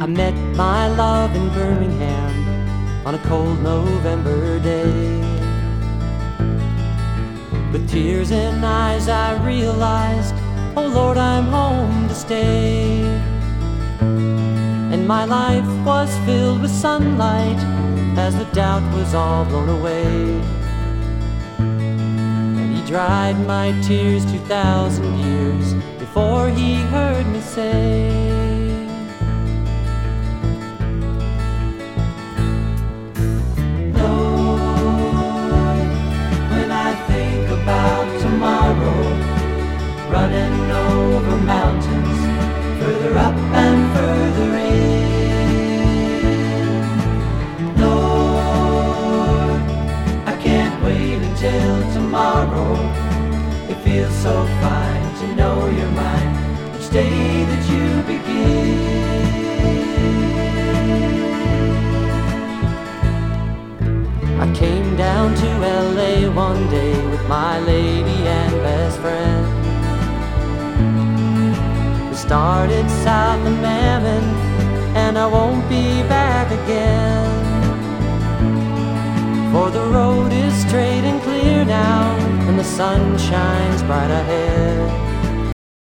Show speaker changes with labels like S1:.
S1: I met my love in Birmingham on a cold November day. With tears in eyes I realized, oh Lord, I'm home to stay. And my life was filled with sunlight as the doubt was all blown away. And he dried my tears 2,000 years before he heard me say, running over mountains, further up and further in. Lord, I can't wait until tomorrow. It feels so fine to know you're mine each day that you begin. I came down to LA one day with my lady and best friend. Started south of Mammon, and I won't be back again. For the road is straight and clear now, and the sun shines bright ahead.